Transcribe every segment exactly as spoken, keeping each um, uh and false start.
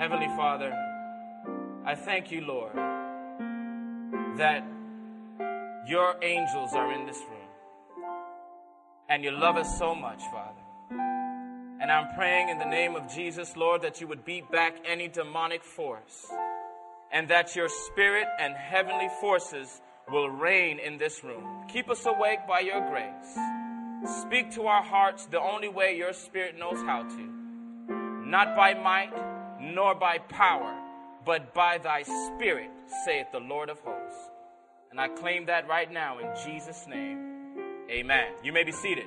Heavenly Father, I thank you, Lord, that your angels are in this room. And you love us so much, Father. And I'm praying in the name of Jesus, Lord, that you would beat back any demonic force. And that your spirit and heavenly forces will reign in this room. Keep us awake by your grace. Speak to our hearts the only way your spirit knows how to. Not by might, nor by power, but by thy spirit, saith the Lord of hosts. And I claim that right now in Jesus' name. Amen. You may be seated.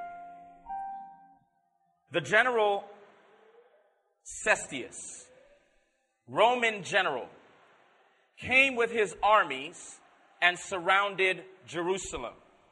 The general Cestius, Roman general, came with his armies and surrounded Jerusalem.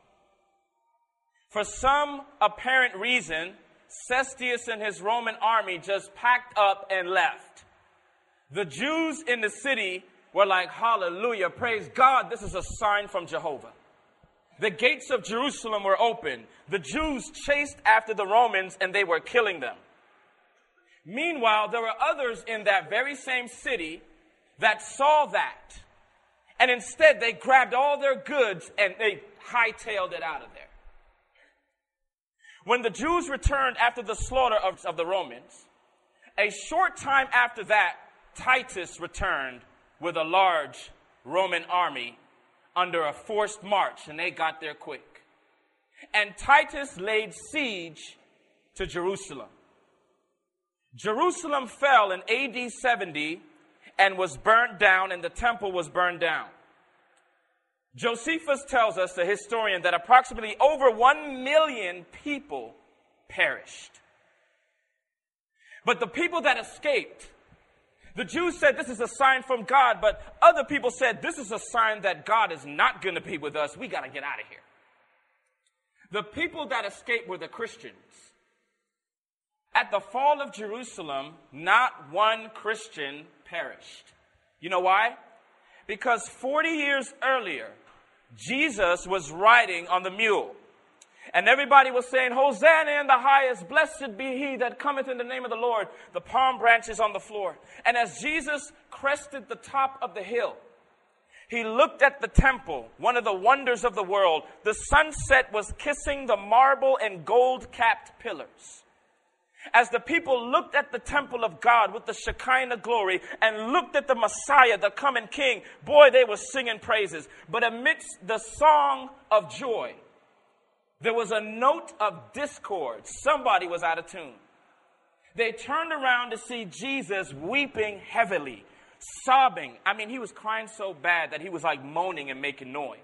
For some apparent reason, Cestius and his Roman army just packed up and left. The Jews in the city were like, hallelujah, praise God, this is a sign from Jehovah. The gates of Jerusalem were open. The Jews chased after the Romans and they were killing them. Meanwhile, there were others in that very same city that saw that. And instead, they grabbed all their goods and they hightailed it out of there. When the Jews returned after the slaughter of, of the Romans, a short time after that, Titus returned with a large Roman army under a forced march, and they got there quick. And Titus laid siege to Jerusalem. Jerusalem fell in A D seventy and was burnt down, and the temple was burned down. Josephus tells us, the historian, that approximately over one million people perished. But the people that escaped, the Jews said this is a sign from God, but other people said this is a sign that God is not going to be with us. We got to get out of here. The people that escaped were the Christians. At the fall of Jerusalem, not one Christian perished. You know why? Because forty years earlier, Jesus was riding on the mule. And everybody was saying, Hosanna in the highest, blessed be he that cometh in the name of the Lord. The palm branches on the floor. And as Jesus crested the top of the hill, he looked at the temple, one of the wonders of the world. The sunset was kissing the marble and gold-capped pillars. As the people looked at the temple of God with the Shekinah glory and looked at the Messiah, the coming King, boy, they were singing praises. But amidst the song of joy, there was a note of discord. Somebody was out of tune. They turned around to see Jesus weeping heavily, sobbing. I mean, he was crying so bad that he was like moaning and making noise.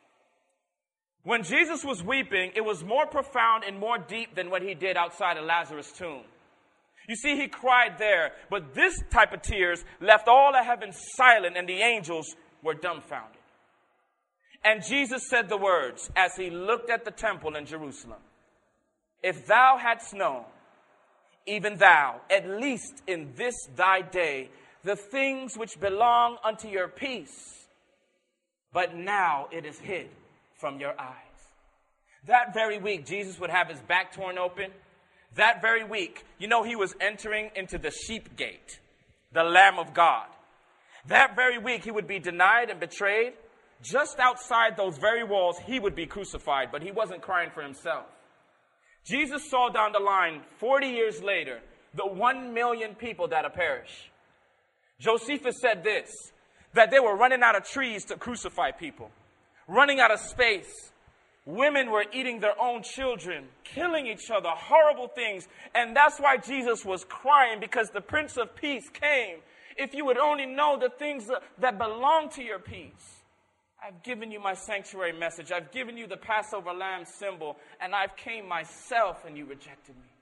When Jesus was weeping, it was more profound and more deep than what he did outside of Lazarus' tomb. You see, he cried there, but this type of tears left all of heaven silent and the angels were dumbfounded. And Jesus said the words as he looked at the temple in Jerusalem. If thou hadst known, even thou, at least in this thy day, the things which belong unto your peace, but now it is hid from your eyes. That very week, Jesus would have his back torn open. That very week, you know, he was entering into the sheep gate, the Lamb of God. That very week, he would be denied and betrayed. Just outside those very walls, he would be crucified, but he wasn't crying for himself. Jesus saw down the line, forty years later, the one million people that have perished. Josephus said this, that they were running out of trees to crucify people, running out of space. Women were eating their own children, killing each other, horrible things. And that's why Jesus was crying, because the Prince of Peace came. If you would only know the things that belong to your peace. I've given you my sanctuary message. I've given you the Passover lamb symbol, and I've came myself and you rejected me.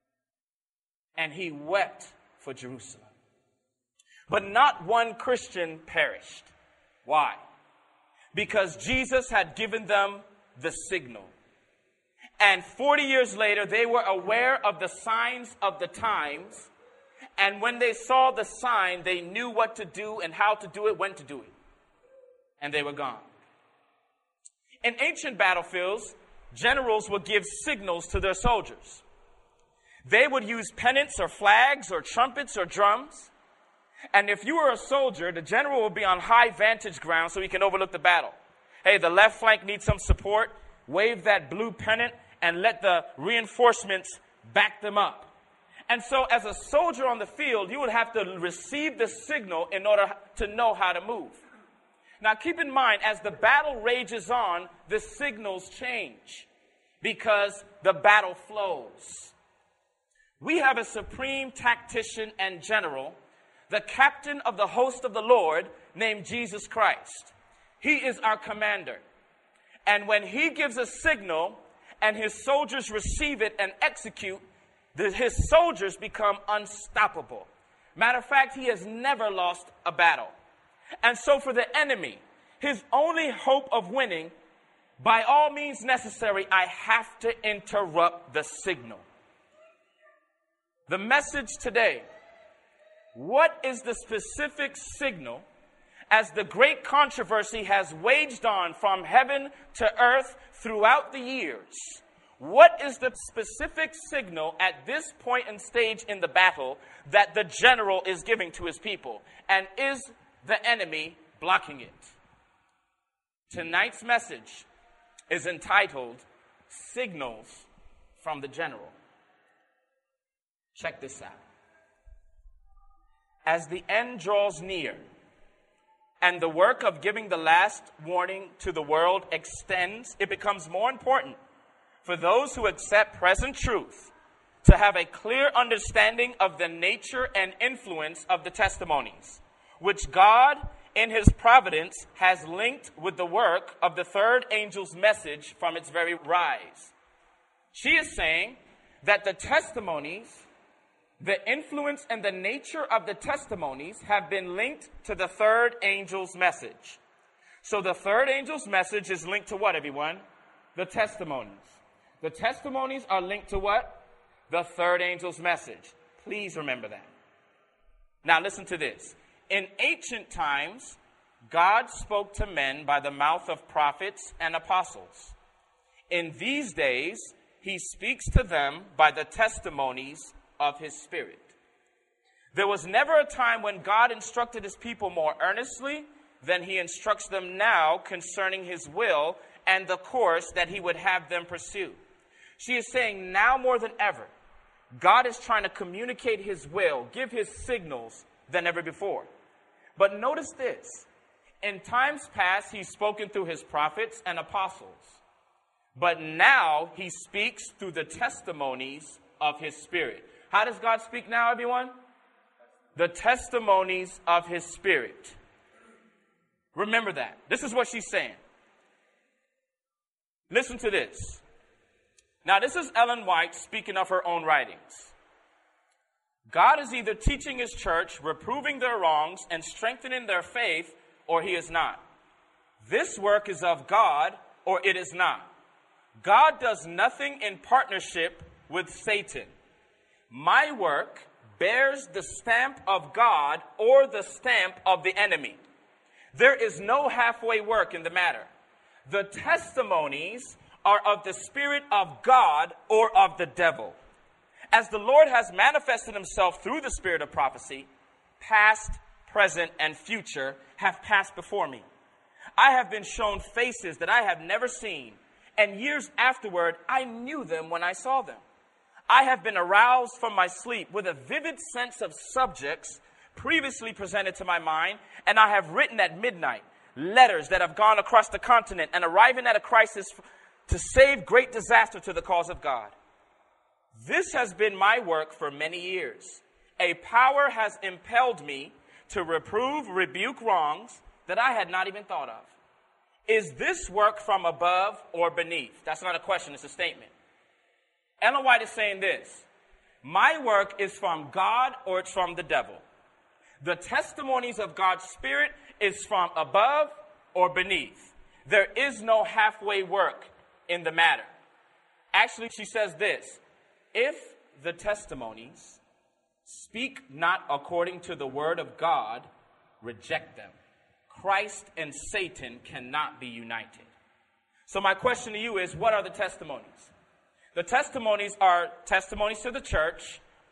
And he wept for Jerusalem. But not one Christian perished. Why? Because Jesus had given them the signal. And forty years later, they were aware of the signs of the times. And when they saw the sign, they knew what to do and how to do it, when to do it. And they were gone. In ancient battlefields, generals would give signals to their soldiers. They would use pennants or flags or trumpets or drums. And if you were a soldier, the general will be on high vantage ground so he can overlook the battle. Hey, the left flank needs some support. Wave that blue pennant and let the reinforcements back them up. And so as a soldier on the field, you would have to receive the signal in order to know how to move. Now keep in mind, as the battle rages on, the signals change because the battle flows. We have a supreme tactician and general, the captain of the host of the Lord, named Jesus Christ. He is our commander. And when he gives a signal and his soldiers receive it and execute, the, his soldiers become unstoppable. Matter of fact, he has never lost a battle. And so for the enemy, his only hope of winning, by all means necessary, I have to interrupt the signal. The message today, what is the specific signal as the great controversy has waged on from heaven to earth throughout the years? What is the specific signal at this point and stage in the battle that the general is giving to his people? And is the enemy blocking it? Tonight's message is entitled Signals from the General. Check this out. As the end draws near and the work of giving the last warning to the world extends, it becomes more important for those who accept present truth to have a clear understanding of the nature and influence of the testimonies, which God, in his providence, has linked with the work of the third angel's message from its very rise. She is saying that the testimonies, the influence and the nature of the testimonies have been linked to the third angel's message. So the third angel's message is linked to what, everyone? The testimonies. The testimonies are linked to what? The third angel's message. Please remember that. Now listen to this. In ancient times, God spoke to men by the mouth of prophets and apostles. In these days, he speaks to them by the testimonies of his Spirit. There was never a time when God instructed his people more earnestly than he instructs them now concerning his will and the course that he would have them pursue. She is saying now more than ever, God is trying to communicate his will, give his signals than ever before. But notice this. In times past, he's spoken through his prophets and apostles. But now he speaks through the testimonies of his Spirit. How does God speak now, everyone? The testimonies of his Spirit. Remember that. This is what she's saying. Listen to this. Now, this is Ellen White speaking of her own writings. God is either teaching his church, reproving their wrongs, and strengthening their faith, or he is not. This work is of God, or it is not. God does nothing in partnership with Satan. My work bears the stamp of God or the stamp of the enemy. There is no halfway work in the matter. The testimonies are of the Spirit of God or of the devil. As the Lord has manifested himself through the spirit of prophecy, past, present, and future have passed before me. I have been shown faces that I have never seen, and years afterward, I knew them when I saw them. I have been aroused from my sleep with a vivid sense of subjects previously presented to my mind, and I have written at midnight letters that have gone across the continent and arriving at a crisis to save great disaster to the cause of God. This has been my work for many years. A power has impelled me to reprove, rebuke wrongs that I had not even thought of. Is this work from above or beneath? That's not a question, it's a statement. Ellen White is saying this. My work is from God or it's from the devil. The testimonies of God's Spirit is from above or beneath. There is no halfway work in the matter. Actually, she says this. If the testimonies speak not according to the word of God, reject them. Christ and Satan cannot be united. So my question to you is, what are the testimonies? The testimonies are testimonies to the church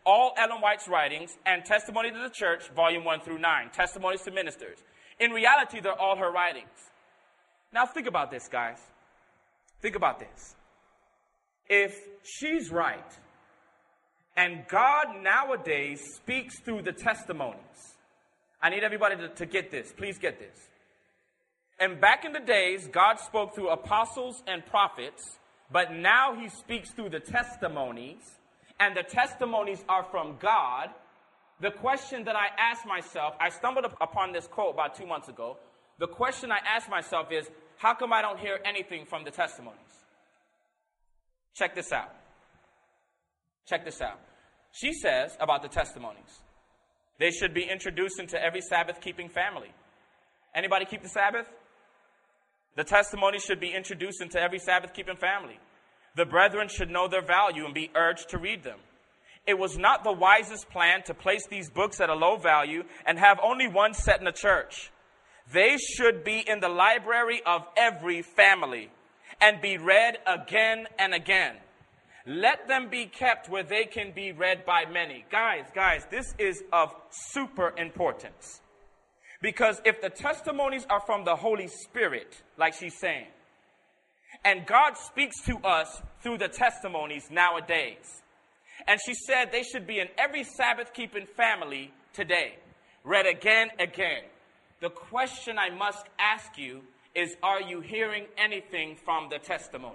all Ellen White's writings, and Testimony to the Church, volume one through nine, Testimonies to Ministers. In reality, they're all her writings. Now think about this, guys. Think about this. If she's right, and God nowadays speaks through the testimonies, I need everybody to, to get this. Please get this. And back in the days, God spoke through apostles and prophets, but now he speaks through the testimonies, and the testimonies are from God. The question that I asked myself, I stumbled upon this quote about two months ago. The question I asked myself is, how come I don't hear anything from the testimonies? Check this out. Check this out. She says about the testimonies, they should be introduced into every Sabbath-keeping family. Anybody keep the Sabbath? The testimonies should be introduced into every Sabbath-keeping family. The brethren should know their value and be urged to read them. It was not the wisest plan to place these books at a low value and have only one set in the church. They should be in the library of every family and be read again and again. Let them be kept where they can be read by many. Guys, guys, this is of super importance. Because if the testimonies are from the Holy Spirit, like she's saying, and God speaks to us through the testimonies nowadays, and she said they should be in every Sabbath-keeping family today, read again, again. The question I must ask you is, are you hearing anything from the testimonies?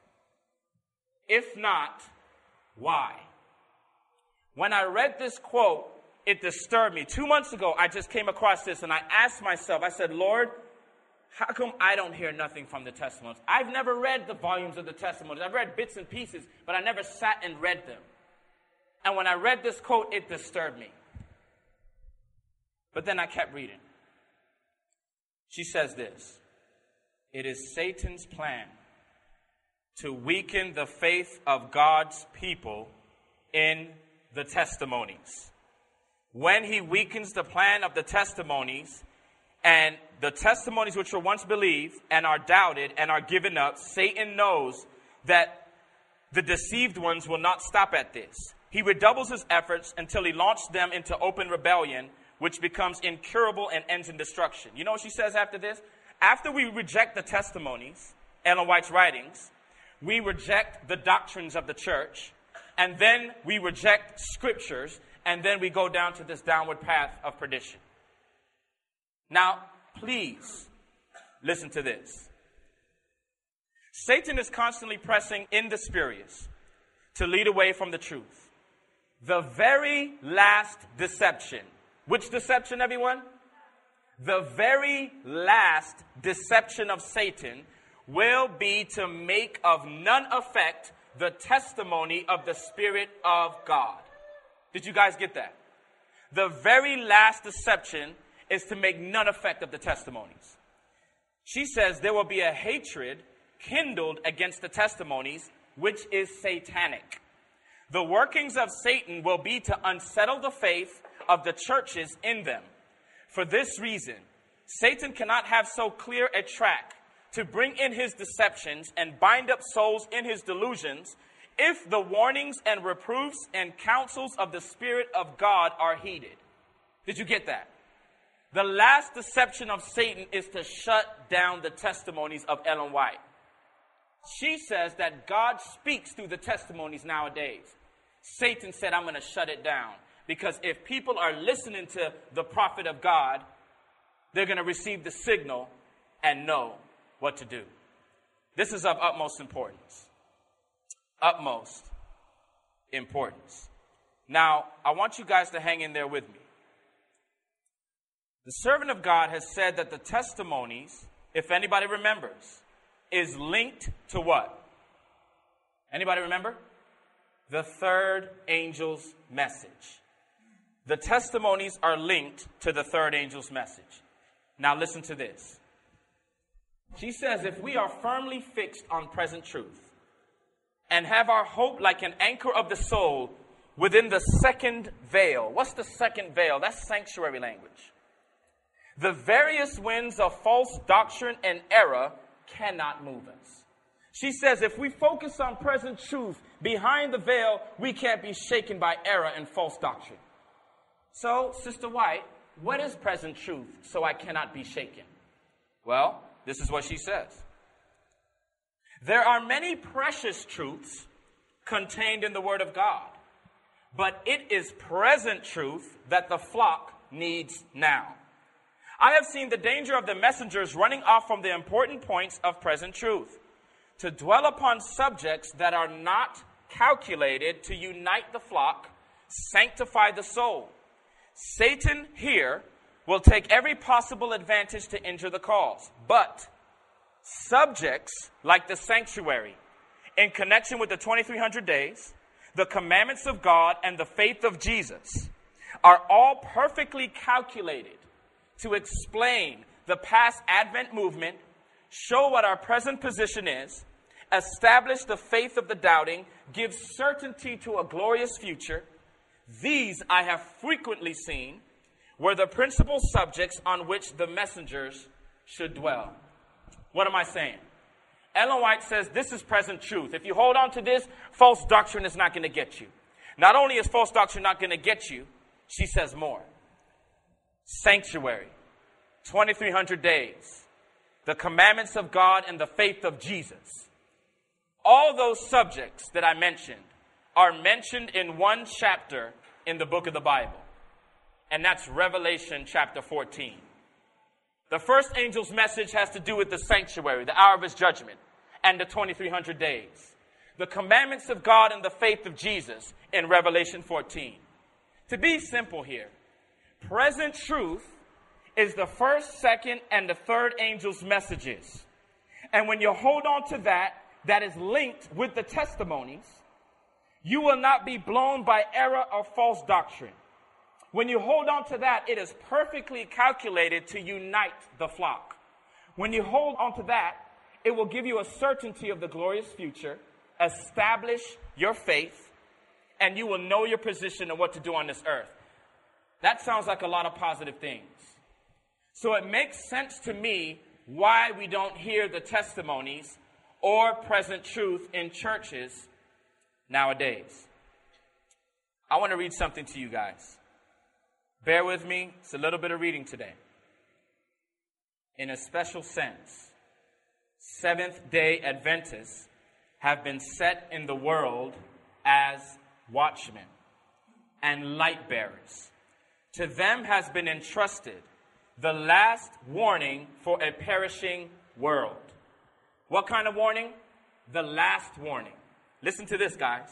If not, why? When I read this quote, it disturbed me. Two months ago, I just came across this, and I asked myself, I said, Lord, how come I don't hear nothing from the testimonies? I've never read the volumes of the testimonies. I've read bits and pieces, but I never sat and read them. And when I read this quote, it disturbed me. But then I kept reading. She says this: it is Satan's plan to weaken the faith of God's people in the testimonies. When he weakens the plan of the testimonies, and the testimonies which were once believed and are doubted and are given up, Satan knows that the deceived ones will not stop at this. He redoubles his efforts until he launches them into open rebellion, which becomes incurable and ends in destruction. You know what she says after this? After we reject the testimonies, Ellen White's writings, we reject the doctrines of the church, and then we reject scriptures, and then we go down to this downward path of perdition. Now, please listen to this. Satan is constantly pressing in the spurious to lead away from the truth. The very last deception. Which deception, everyone? The very last deception of Satan will be to make of none effect the testimony of the Spirit of God. Did you guys get that? The very last deception is to make none effect of the testimonies. She says there will be a hatred kindled against the testimonies, which is satanic. The workings of Satan will be to unsettle the faith of the churches in them. For this reason, Satan cannot have so clear a track to bring in his deceptions and bind up souls in his delusions if the warnings and reproofs and counsels of the Spirit of God are heeded. Did you get that? The last deception of Satan is to shut down the testimonies of Ellen White. She says that God speaks through the testimonies nowadays. Satan said, I'm going to shut it down. Because if people are listening to the prophet of God, they're going to receive the signal and know what to do. This is of utmost importance. Utmost importance. Now, I want you guys to hang in there with me. The servant of God has said that the testimonies, if anybody remembers, is linked to what? Anybody remember? The third angel's message. The testimonies are linked to the third angel's message. Now listen to this. She says, if we are firmly fixed on present truth and have our hope like an anchor of the soul within the second veil. What's the second veil? That's sanctuary language. The various winds of false doctrine and error cannot move us. She says if we focus on present truth behind the veil, we can't be shaken by error and false doctrine. So, Sister White, what is present truth so I cannot be shaken? Well, this is what she says. There are many precious truths contained in the Word of God, but it is present truth that the flock needs now. I have seen the danger of the messengers running off from the important points of present truth to dwell upon subjects that are not calculated to unite the flock, sanctify the soul. Satan here will take every possible advantage to injure the cause. But subjects like the sanctuary, in connection with the twenty-three hundred days, the commandments of God, and the faith of Jesus, are all perfectly calculated to explain the past Advent movement, show what our present position is, establish the faith of the doubting, give certainty to a glorious future. These I have frequently seen were the principal subjects on which the messengers should dwell. What am I saying? Ellen White says this is present truth. If you hold on to this, false doctrine is not going to get you. Not only is false doctrine not going to get you, she says more. Sanctuary, twenty-three hundred days, the commandments of God, and the faith of Jesus. All those subjects that I mentioned are mentioned in one chapter in the book of the Bible. And that's Revelation chapter fourteen. The first angel's message has to do with the sanctuary, the hour of his judgment, and the twenty-three hundred days. The commandments of God and the faith of Jesus in Revelation fourteen. To be simple here, present truth is the first, second, and the third angel's messages. And when you hold on to that, that is linked with the testimonies, you will not be blown by error or false doctrine. When you hold on to that, it is perfectly calculated to unite the flock. When you hold on to that, it will give you a certainty of the glorious future, establish your faith, and you will know your position and what to do on this earth. That sounds like a lot of positive things. So it makes sense to me why we don't hear the testimonies or present truth in churches nowadays. I want to read something to you guys. Bear with me. It's a little bit of reading today. In a special sense, Seventh-day Adventists have been set in the world as watchmen and light bearers. To them has been entrusted the last warning for a perishing world. What kind of warning? The last warning. Listen to this, guys.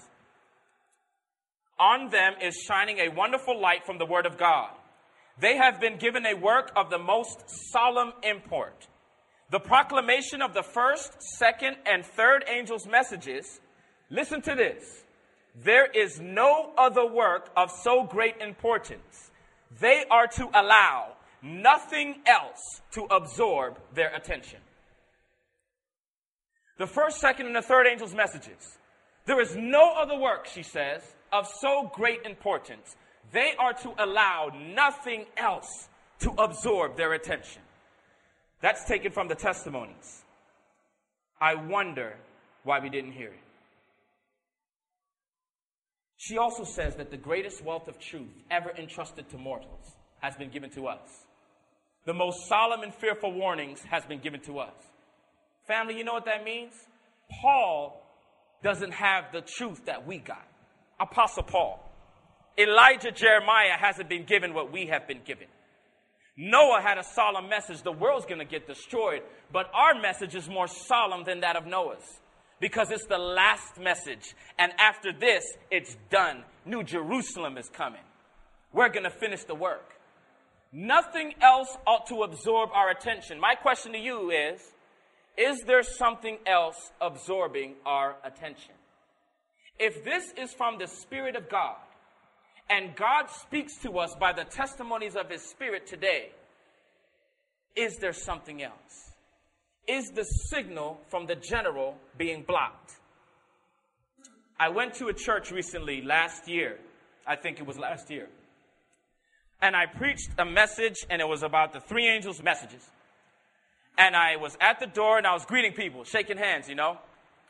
On them is shining a wonderful light from the Word of God. They have been given a work of the most solemn import. The proclamation of the first, second, and third angels' messages. Listen to this. There is no other work of so great importance. They are to allow nothing else to absorb their attention. The first, second, and the third angels' messages. There is no other work, she says, of so great importance. They are to allow nothing else to absorb their attention. That's taken from the testimonies. I wonder why we didn't hear it. She also says that the greatest wealth of truth ever entrusted to mortals has been given to us. The most solemn and fearful warnings has been given to us. Family, you know what that means? Paul doesn't have the truth that we got. Apostle Paul. Elijah, Jeremiah hasn't been given what we have been given. Noah had a solemn message. The world's going to get destroyed. But our message is more solemn than that of Noah's. Because it's the last message. And after this, it's done. New Jerusalem is coming. We're going to finish the work. Nothing else ought to absorb our attention. My question to you is, is there something else absorbing our attention? If this is from the Spirit of God, and God speaks to us by the testimonies of His Spirit today, is there something else? Is the signal from the general being blocked? I went to a church recently last year. I think it was last year. And I preached a message, and it was about the three angels' messages. And I was at the door, and I was greeting people, shaking hands, you know.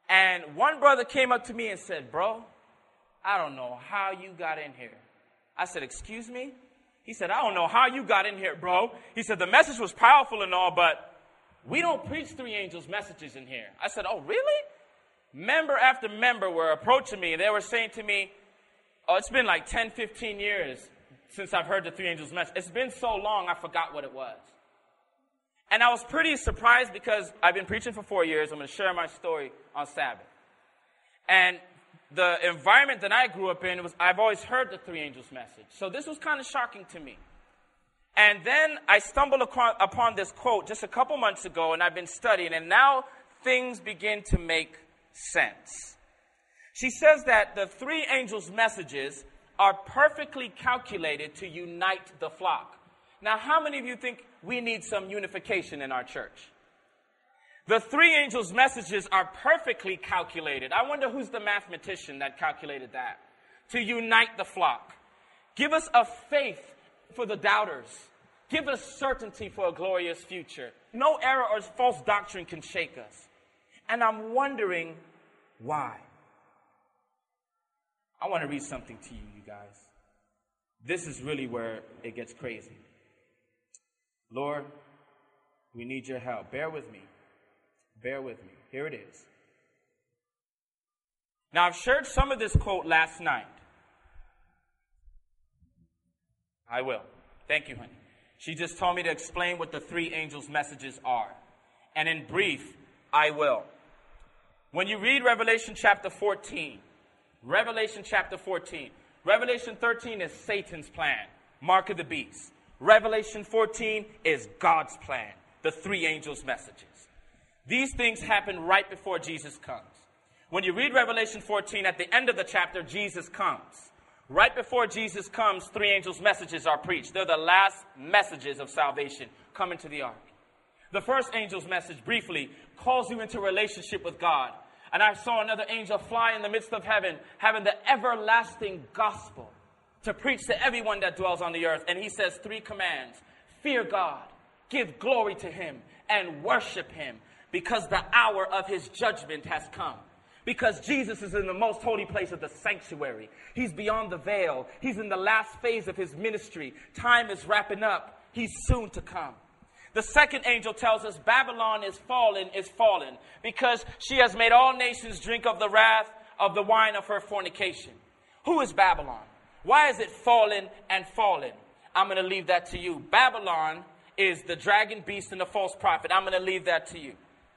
And one brother came up to me and said, bro, I don't know how you got in here. I said, excuse me? He said, I don't know how you got in here, bro. He said, the message was powerful and all, but we don't preach three angels messages in here. I said, oh, really? Member after member were approaching me. They were saying to me, oh, it's been like ten, fifteen years since I've heard the three angels message. It's been so long, I forgot what it was. And I was pretty surprised because I've been preaching for four years. I'm going to share my story on Sabbath. And the environment that I grew up in, was I've always heard the three angels message. So this was kind of shocking to me. And then I stumbled upon this quote just a couple months ago, and I've been studying, and now things begin to make sense. She says that the three angels' messages are perfectly calculated to unite the flock. Now, how many of you think we need some unification in our church? The three angels' messages are perfectly calculated. I wonder who's the mathematician that calculated that. To unite the flock. Give us a faith for the doubters. Give us certainty for a glorious future. No error or false doctrine can shake us. And I'm wondering why. I want to read something to you, you guys. This is really where it gets crazy. Lord, we need your help. Bear with me. Bear with me. Here it is. Now, I've shared some of this quote last night. I will. Thank you, honey. She just told me to explain what the three angels' messages are. And in brief, I will. When you read Revelation chapter fourteen, Revelation chapter fourteen, Revelation thirteen is Satan's plan, mark of the beast. Revelation fourteen is God's plan, the three angels' messages. These things happen right before Jesus comes. When you read Revelation fourteen, at the end of the chapter, Jesus comes. Right before Jesus comes, three angels' messages are preached. They're the last messages of salvation coming to the ark. The first angel's message, briefly, calls you into relationship with God. And I saw another angel fly in the midst of heaven, having the everlasting gospel to preach to everyone that dwells on the earth. And he says three commands. Fear God, give glory to him, and worship him, because the hour of his judgment has come. Because Jesus is in the most holy place of the sanctuary. He's beyond the veil. He's in the last phase of his ministry. Time is wrapping up. He's soon to come. The second angel tells us Babylon is fallen, is fallen, because she has made all nations drink of the wrath of the wine of her fornication. Who is Babylon? Why is it fallen and fallen? I'm going to leave that to you. Babylon is the dragon beast and the false prophet. I'm going to leave that to you.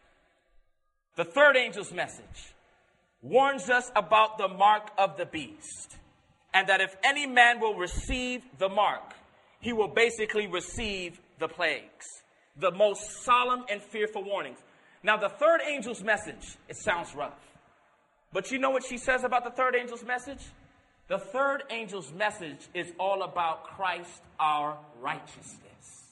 The third angel's message warns us about the mark of the beast, and that if any man will receive the mark, he will basically receive the plagues, the most solemn and fearful warnings. Now, the third angel's message, it sounds rough, but you know what she says about the third angel's message? The third angel's message is all about Christ, our righteousness.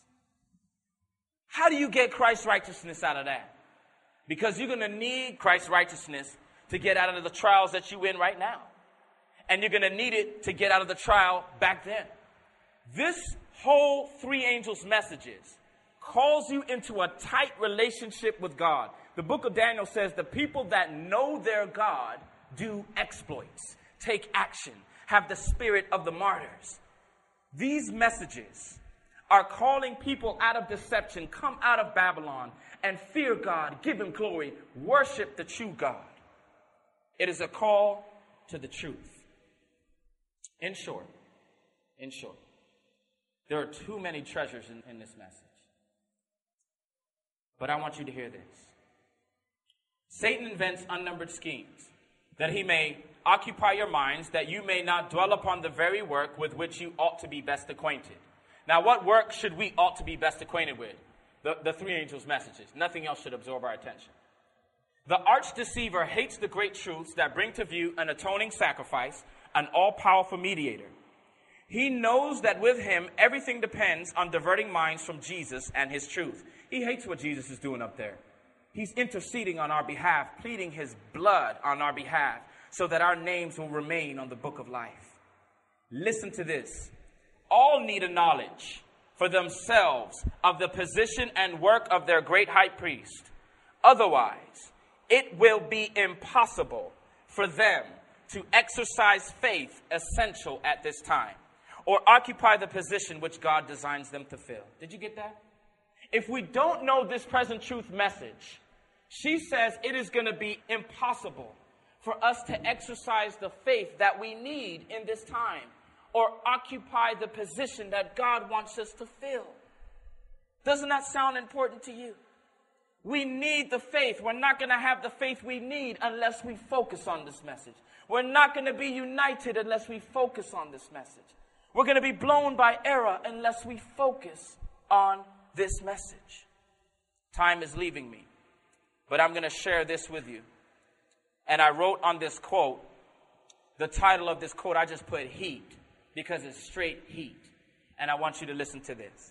How do you get Christ's righteousness out of that? Because you're going to need Christ's righteousness to get out of the trials that you're in right now. And you're going to need it to get out of the trial back then. This whole three angels' messages calls you into a tight relationship with God. The book of Daniel says the people that know their God do exploits, take action, have the spirit of the martyrs. These messages are calling people out of deception, come out of Babylon, and fear God, give him glory, worship the true God. It is a call to the truth. In short, in short, there are too many treasures in, in this message. But I want you to hear this. Satan invents unnumbered schemes that he may occupy your minds, that you may not dwell upon the very work with which you ought to be best acquainted. Now, what work should we ought to be best acquainted with? The, the three angels' messages. Nothing else should absorb our attention. The arch-deceiver hates the great truths that bring to view an atoning sacrifice, an all-powerful mediator. He knows that with him, everything depends on diverting minds from Jesus and his truth. He hates what Jesus is doing up there. He's interceding on our behalf, pleading his blood on our behalf, so that our names will remain on the book of life. Listen to this. All need a knowledge for themselves of the position and work of their great high priest. Otherwise, it will be impossible for them to exercise faith essential at this time, or occupy the position which God designs them to fill. Did you get that? If we don't know this present truth message, she says it is going to be impossible for us to exercise the faith that we need in this time, or occupy the position that God wants us to fill. Doesn't that sound important to you? We need the faith. We're not going to have the faith we need unless we focus on this message. We're not going to be united unless we focus on this message. We're going to be blown by error unless we focus on this message. Time is leaving me, but I'm going to share this with you. And I wrote on this quote, the title of this quote, I just put heat, because it's straight heat. And I want you to listen to this.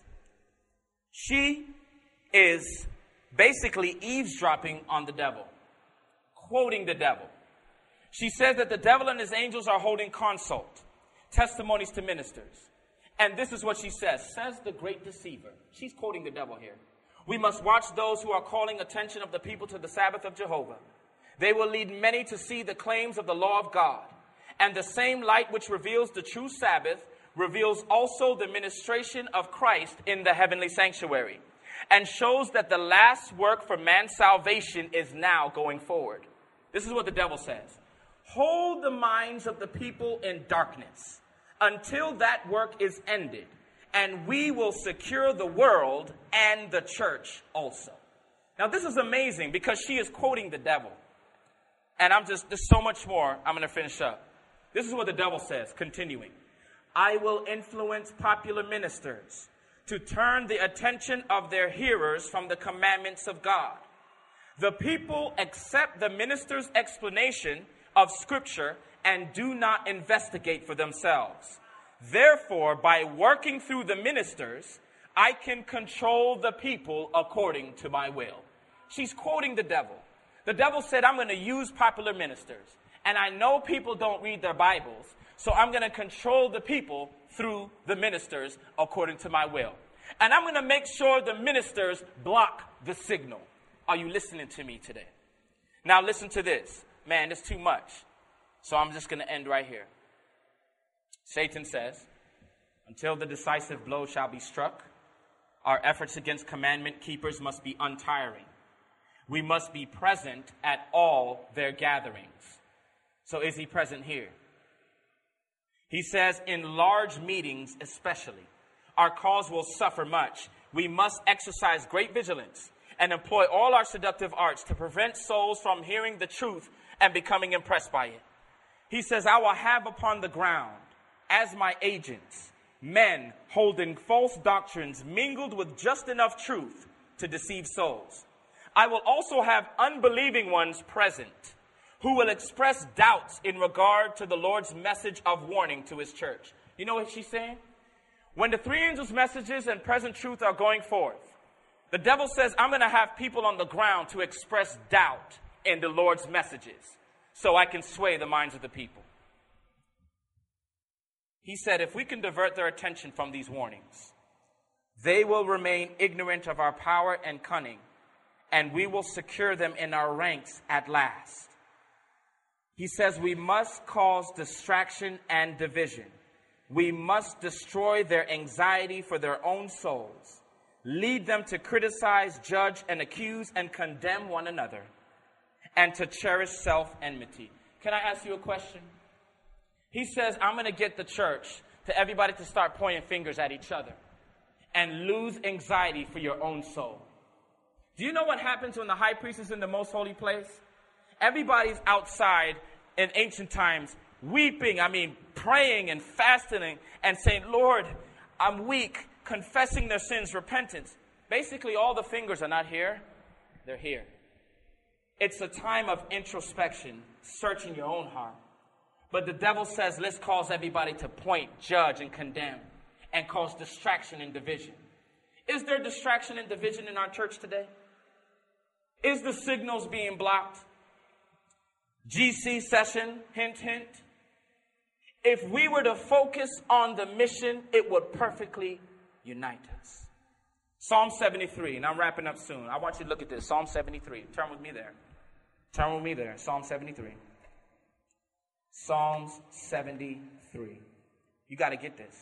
She is basically eavesdropping on the devil, quoting the devil. She says that the devil and his angels are holding consult, testimonies to ministers. And this is what she says, says the great deceiver. She's quoting the devil here. We must watch those who are calling attention of the people to the Sabbath of Jehovah. They will lead many to see the claims of the law of God. And the same light which reveals the true Sabbath reveals also the ministration of Christ in the heavenly sanctuary, and shows that the last work for man's salvation is now going forward. This is what the devil says. Hold the minds of the people in darkness until that work is ended, and we will secure the world and the church also. Now, this is amazing because she is quoting the devil. And I'm just, there's so much more. I'm going to finish up. This is what the devil says, continuing. I will influence popular ministers to turn the attention of their hearers from the commandments of God. The people accept the minister's explanation of Scripture and do not investigate for themselves. Therefore, by working through the ministers, I can control the people according to my will. She's quoting the devil. The devil said, I'm going to use popular ministers. And I know people don't read their Bibles, so I'm going to control the people through the ministers according to my will. And I'm going to make sure the ministers block the signal. Are you listening to me today? Now listen to this. Man, it's too much. So I'm just going to end right here. Satan says, until the decisive blow shall be struck, our efforts against commandment keepers must be untiring. We must be present at all their gatherings. So is he present here? He says, in large meetings especially, our cause will suffer much. We must exercise great vigilance and employ all our seductive arts to prevent souls from hearing the truth and becoming impressed by it. He says, I will have upon the ground as my agents men holding false doctrines mingled with just enough truth to deceive souls. I will also have unbelieving ones present who will express doubts in regard to the Lord's message of warning to his church. You know what she's saying? When the three angels' messages and present truth are going forth, the devil says, I'm going to have people on the ground to express doubt in the Lord's messages so I can sway the minds of the people. He said, if we can divert their attention from these warnings, they will remain ignorant of our power and cunning, and we will secure them in our ranks at last. He says we must cause distraction and division. We must destroy their anxiety for their own souls, lead them to criticize, judge, and accuse and condemn one another, and to cherish self-enmity. Can I ask you a question? He says, I'm going to get the church to everybody to start pointing fingers at each other and lose anxiety for your own soul. Do you know what happens when the high priest is in the most holy place? Everybody's outside in ancient times weeping, I mean, praying and fasting and saying, Lord, I'm weak, confessing their sins, repentance. Basically, all the fingers are not here. They're here. It's a time of introspection, searching your own heart. But the devil says, let's cause everybody to point, judge, and condemn, and cause distraction and division. Is there distraction and division in our church today? Is the signals being blocked? G C session, hint, hint. If we were to focus on the mission, it would perfectly unite us. Psalm seventy-three, and I'm wrapping up soon. I want you to look at this. Psalm seventy-three. Turn with me there. Turn with me there, Psalm seventy-three. Psalms seventy-three. You got to get this.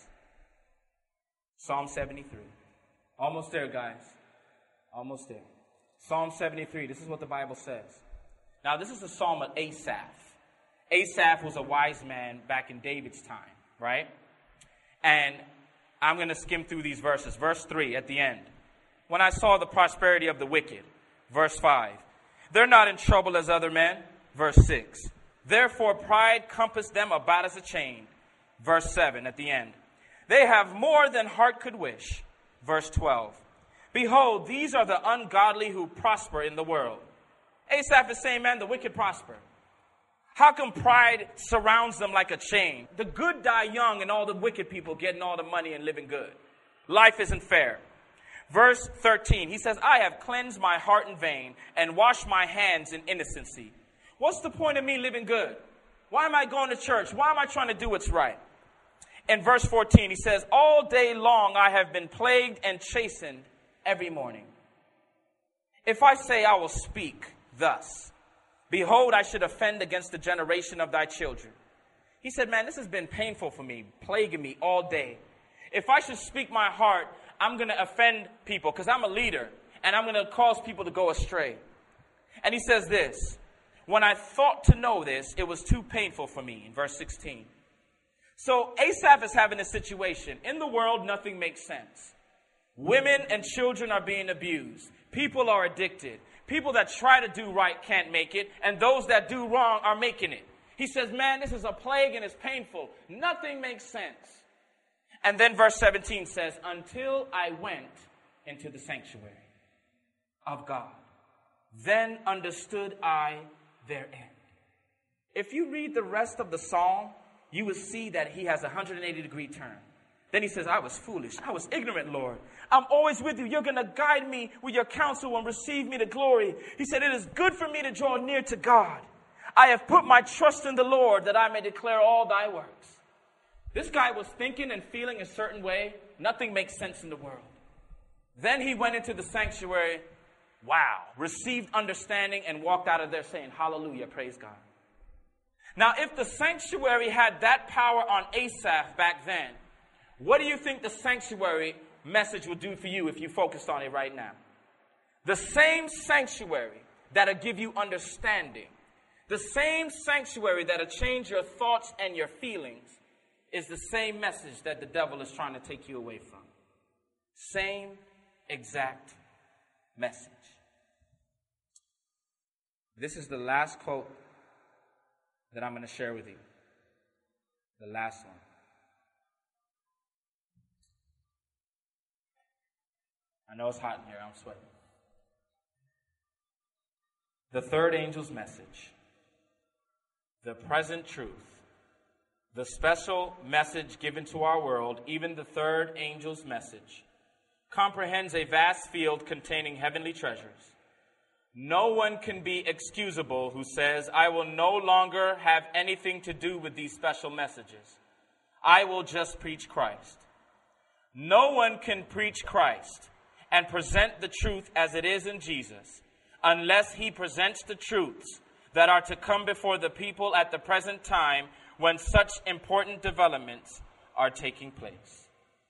Psalm seventy-three. Almost there, guys. Almost there. Psalm seventy-three. This is what the Bible says. Now, this is a psalm of Asaph. Asaph was a wise man back in David's time, right? And I'm going to skim through these verses. Verse three at the end. When I saw the prosperity of the wicked. Verse five. They're not in trouble as other men. Verse six. Therefore pride compassed them about as a chain. Verse seven at the end. They have more than heart could wish. Verse twelve. Behold, these are the ungodly who prosper in the world. Asaph is saying, man, the wicked prosper. How come pride surrounds them like a chain? The good die young and all the wicked people getting all the money and living good. Life isn't fair. Verse thirteen, he says, I have cleansed my heart in vain and washed my hands in innocency. What's the point of me living good? Why am I going to church? Why am I trying to do what's right? In verse fourteen, he says, all day long I have been plagued and chastened every morning. If I say I will speak thus, behold, I should offend against the generation of thy children. He said, man, this has been painful for me, plaguing me all day. If I should speak my heart, I'm going to offend people because I'm a leader and I'm going to cause people to go astray. And he says this, when I thought to know this, it was too painful for me, in verse sixteen. So Asaph is having a situation. In the world, nothing makes sense. Women and children are being abused. People are addicted. People that try to do right can't make it, and those that do wrong are making it. He says, man, this is a plague and it's painful. Nothing makes sense. And then verse seventeen says, until I went into the sanctuary of God, then understood I their end. If you read the rest of the psalm, you will see that he has a one hundred eighty degree turn. Then he says, I was foolish. I was ignorant, Lord. I'm always with you. You're going to guide me with your counsel and receive me to glory. He said, it is good for me to draw near to God. I have put my trust in the Lord that I may declare all thy works. This guy was thinking and feeling a certain way. Nothing makes sense in the world. Then he went into the sanctuary. Wow. Received understanding and walked out of there saying, hallelujah, praise God. Now, if the sanctuary had that power on Asaph back then, what do you think the sanctuary message will do for you if you focused on it right now? The same sanctuary that'll give you understanding, the same sanctuary that'll change your thoughts and your feelings, is the same message that the devil is trying to take you away from. Same exact message. This is the last quote that I'm going to share with you. The last one. I know it's hot in here. I'm sweating. The third angel's message. The present truth. The special message given to our world, even the third angel's message, comprehends a vast field containing heavenly treasures. No one can be excusable who says, I will no longer have anything to do with these special messages. I will just preach Christ. No one can preach Christ and present the truth as it is in Jesus unless he presents the truths that are to come before the people at the present time when such important developments are taking place.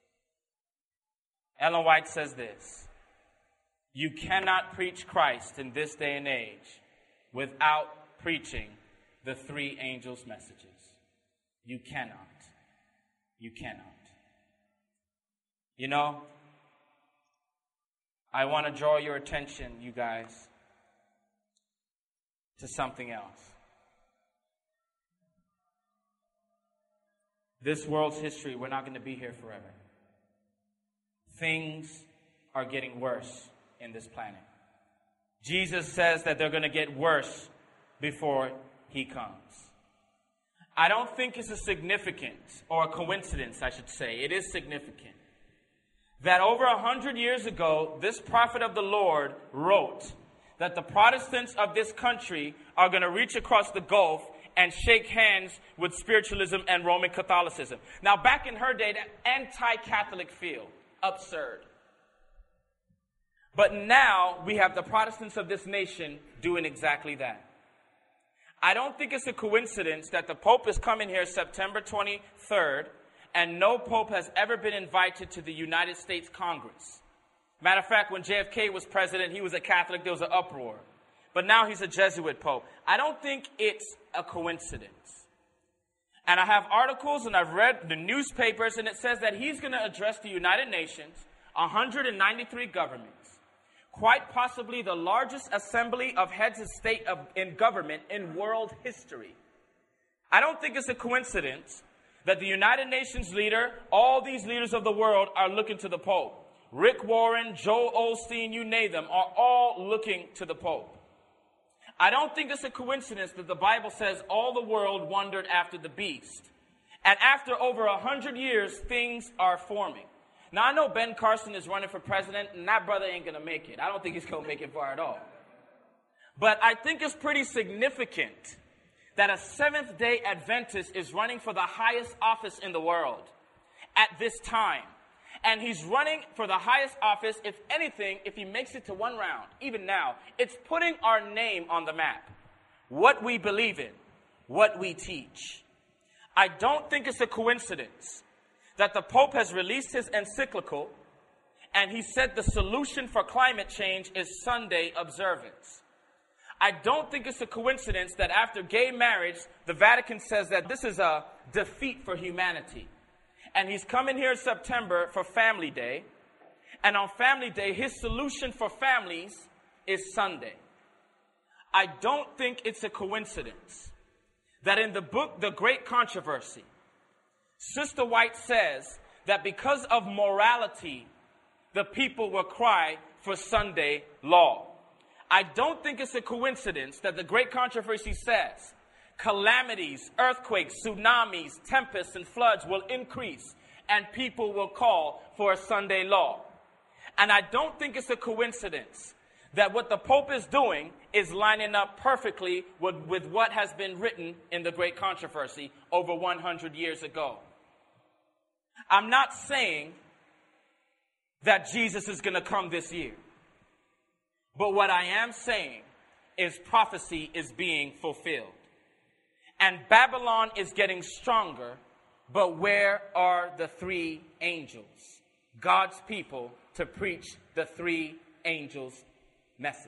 Ellen White says this, you cannot preach Christ in this day and age without preaching the three angels' messages. You cannot. You cannot. You know, I want to draw your attention, you guys, to something else. This world's history, we're not going to be here forever. Things are getting worse in this planet. Jesus says that they're going to get worse before he comes. I don't think it's a significant, or a coincidence, I should say. It is significant that over a hundred years ago, this prophet of the Lord wrote that the Protestants of this country are going to reach across the Gulf and shake hands with spiritualism and Roman Catholicism. Now, back in her day, that anti-Catholic feel, absurd. But now we have the Protestants of this nation doing exactly that. I don't think it's a coincidence that the Pope is coming here September twenty-third, and no Pope has ever been invited to the United States Congress. Matter of fact, when J F K was president, he was a Catholic, there was an uproar. But now he's a Jesuit Pope. I don't think it's a coincidence. And I have articles and I've read the newspapers, and it says that he's going to address the United Nations, one hundred ninety-three governments, quite possibly the largest assembly of heads of state of, in government in world history. I don't think it's a coincidence that the United Nations leader, all these leaders of the world are looking to the Pope. Rick Warren, Joel Osteen, you name them, are all looking to the Pope. I don't think it's a coincidence that the Bible says all the world wondered after the beast. And after over a hundred years, things are forming. Now, I know Ben Carson is running for president, and that brother ain't going to make it. I don't think he's going to make it far at all. But I think it's pretty significant that a Seventh-day Adventist is running for the highest office in the world at this time. And he's running for the highest office. If anything, if he makes it to one round, even now, it's putting our name on the map. What we believe in, what we teach. I don't think it's a coincidence that the Pope has released his encyclical and he said the solution for climate change is Sunday observance. I don't think it's a coincidence that after gay marriage, the Vatican says that this is a defeat for humanity. And he's coming here in September for Family Day. And on Family Day, his solution for families is Sunday. I don't think it's a coincidence that in the book, The Great Controversy, Sister White says that because of morality, the people will cry for Sunday law. I don't think it's a coincidence that The Great Controversy says calamities, earthquakes, tsunamis, tempests, and floods will increase, and people will call for a Sunday law. And I don't think it's a coincidence that what the Pope is doing is lining up perfectly with, with what has been written in the Great Controversy over one hundred years ago. I'm not saying that Jesus is going to come this year. But what I am saying is prophecy is being fulfilled. And Babylon is getting stronger, but where are the three angels? God's people to preach the three angels' messages.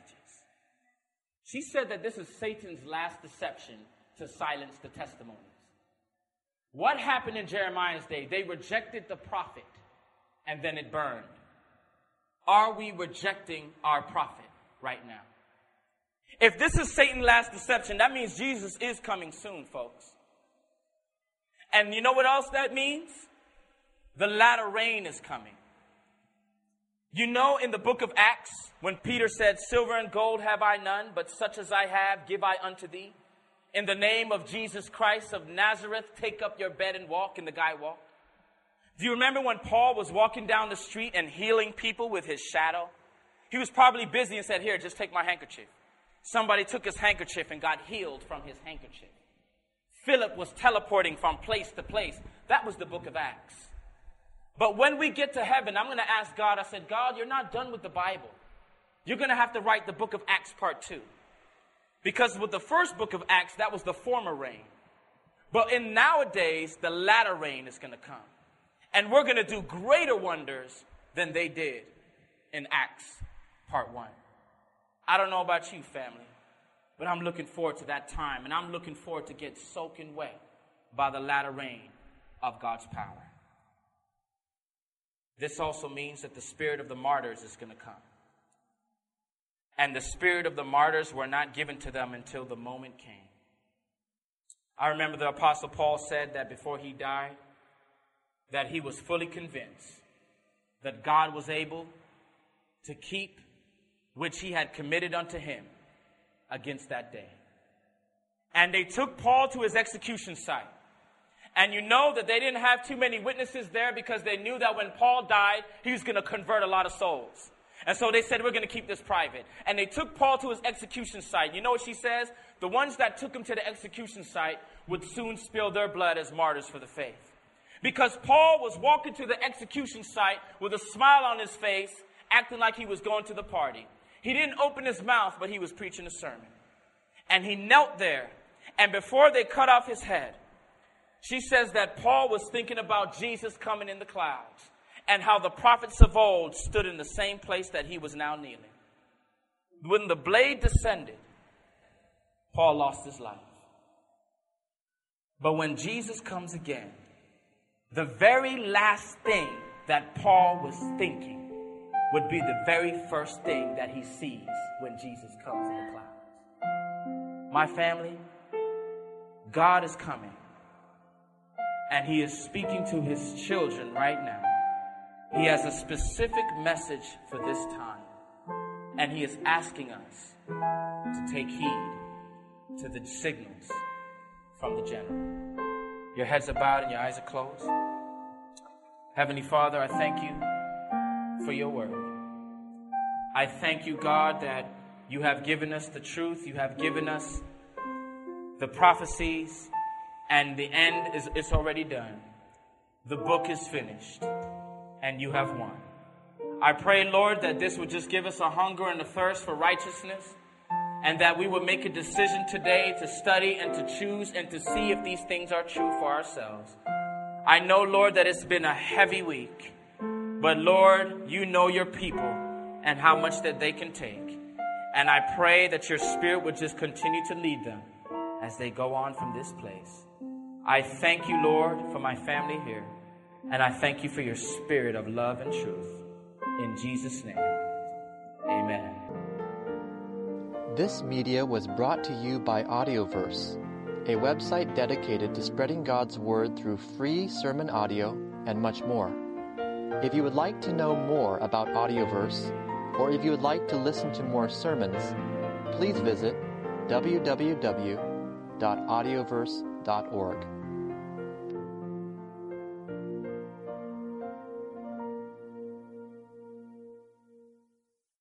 She said that this is Satan's last deception to silence the testimonies. What happened in Jeremiah's day? They rejected the prophet, and then it burned. Are we rejecting our prophet right now? If this is Satan's last deception, that means Jesus is coming soon, folks. And you know what else that means? The latter rain is coming. You know, in the book of Acts, when Peter said, silver and gold have I none, but such as I have give I unto thee. In the name of Jesus Christ of Nazareth, take up your bed and walk. And the guy walked. Do you remember when Paul was walking down the street and healing people with his shadow? He was probably busy and said, here, just take my handkerchief. Somebody took his handkerchief and got healed from his handkerchief. Philip was teleporting from place to place. That was the book of Acts. But when we get to heaven, I'm going to ask God, I said, God, you're not done with the Bible. You're going to have to write the book of Acts part two. Because with the first book of Acts, that was the former rain. But in nowadays, the latter rain is going to come. And we're going to do greater wonders than they did in Acts part one. I don't know about you, family, but I'm looking forward to that time. And I'm looking forward to get soaking wet by the latter rain of God's power. This also means that the spirit of the martyrs is going to come. And the spirit of the martyrs were not given to them until the moment came. I remember the Apostle Paul said that before he died, that he was fully convinced that God was able to keep which he had committed unto him against that day. And they took Paul to his execution site. And you know that they didn't have too many witnesses there because they knew that when Paul died, he was going to convert a lot of souls. And so they said, we're going to keep this private. And they took Paul to his execution site. You know what she says? The ones that took him to the execution site would soon spill their blood as martyrs for the faith. Because Paul was walking to the execution site with a smile on his face, acting like he was going to the party. He didn't open his mouth, but he was preaching a sermon. And he knelt there. And before they cut off his head, she says that Paul was thinking about Jesus coming in the clouds and how the prophets of old stood in the same place that he was now kneeling. When the blade descended, Paul lost his life. But when Jesus comes again, the very last thing that Paul was thinking would be the very first thing that he sees when Jesus comes in the clouds. My family, God is coming, and he is speaking to his children right now. He has a specific message for this time, and he is asking us to take heed to the signals from the general. Your heads are bowed and your eyes are closed. Heavenly Father, I thank you for your word. I thank you, God, that you have given us the truth. You have given us the prophecies, and the end is it's already done. The book is finished, and you have won. I pray, Lord, that this would just give us a hunger and a thirst for righteousness, and that we would make a decision today to study and to choose and to see if these things are true for ourselves. I know, Lord, that it's been a heavy week, but Lord, you know your people and how much that they can take. And I pray that your Spirit would just continue to lead them as they go on from this place. I thank you, Lord, for my family here, and I thank you for your spirit of love and truth. In Jesus' name, amen. This media was brought to you by Audioverse, a website dedicated to spreading God's Word through free sermon audio and much more. If you would like to know more about Audioverse, or if you would like to listen to more sermons, please visit w w w dot audioverse dot org.